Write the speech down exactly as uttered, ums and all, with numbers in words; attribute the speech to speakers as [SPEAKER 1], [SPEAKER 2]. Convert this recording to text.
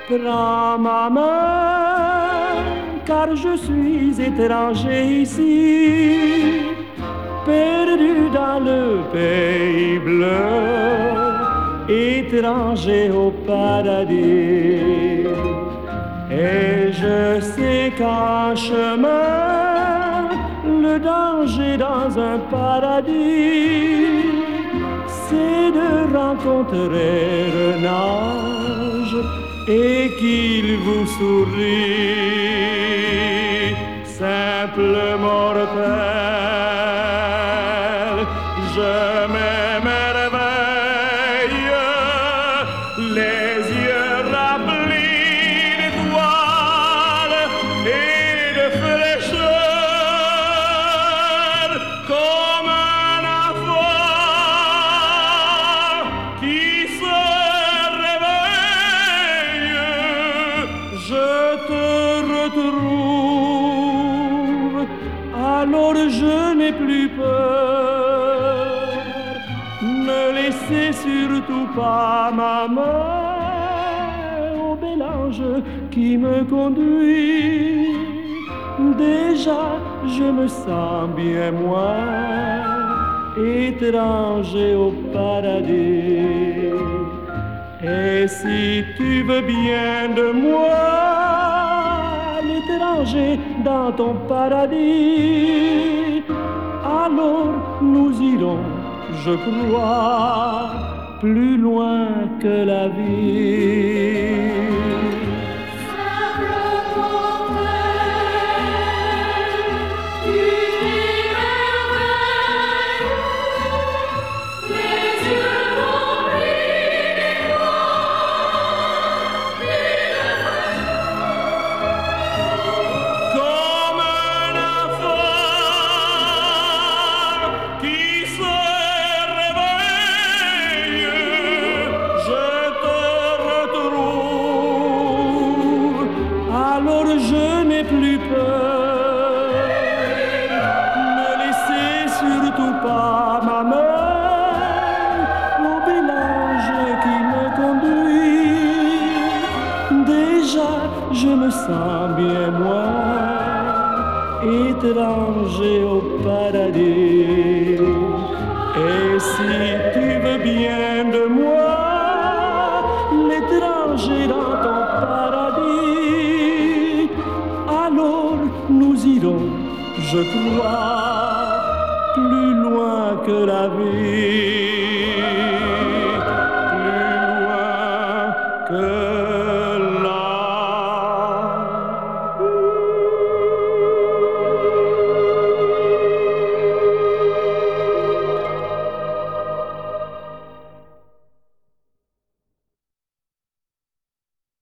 [SPEAKER 1] Prends ma main, car je suis étranger ici, perdu dans le pays bleu, étranger au paradis. Et je sais qu'en chemin, le danger dans un paradis, c'est de rencontrer un ange et qu'il vous sourit. Simple mortel, je m'émerveille, les yeux remplis d'étoiles et de fraîcheur, comme un enfant qui se réveille. Je te retrouve, alors je n'ai plus peur. Ne laissez surtout pas ma main au bel ange qui me conduit. Déjà je me sens bien moins étranger au paradis. Et si tu veux bien de moi, l'étranger dans ton paradis, alors nous irons, je crois, plus loin que la vie. Alors je n'ai plus peur. Ne laissez surtout pas ma main au bel ange qui me conduit. Déjà je me sens bien moins étranger au paradis. Et si tu veux bien de moi, l'étranger dans ton paradis, alors nous irons, je crois, plus loin que la vie.